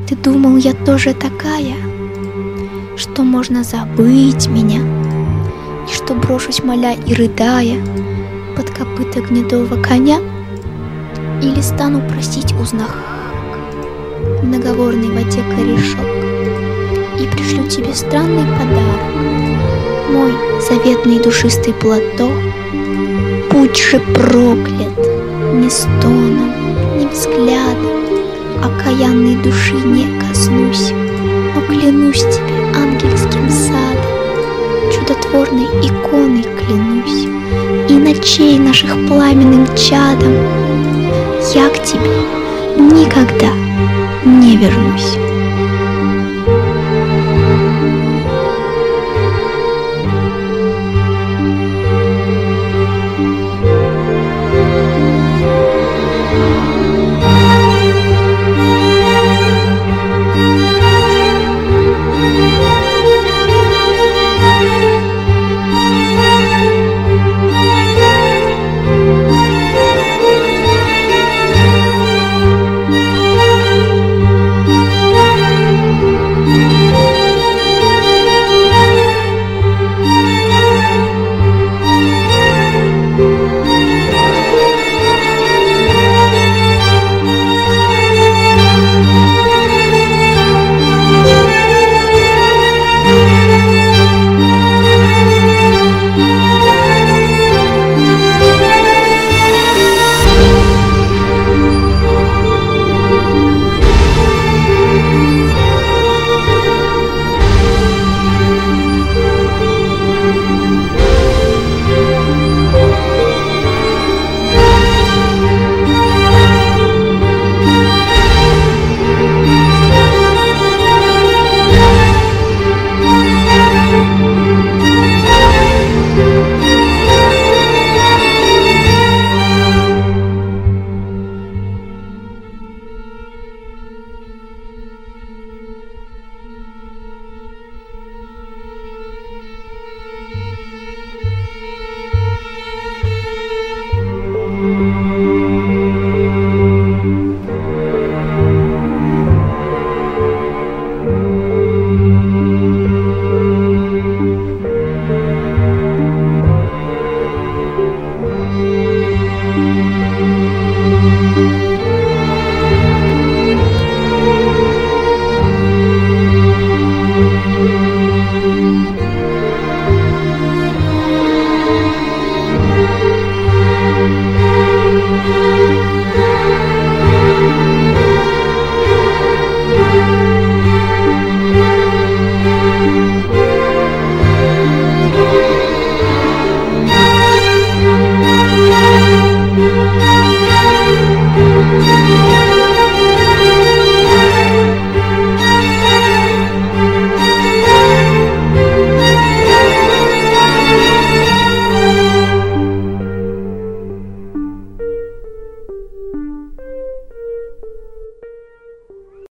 Ты думал, я тоже такая, что можно забыть меня, и что брошусь, моля и рыдая, под копыта гнедого коня, или стану просить у знахарок в наговорной воде корешок и пришлю тебе странный подарок, мой заветный душистый платок. Будь же проклят, ни стоном, ни взглядом окаянной души не коснусь, но клянусь тебе ангельским садом, чудотворной иконой клянусь, и ночей наших пламенным чадом я к тебе никогда не вернусь.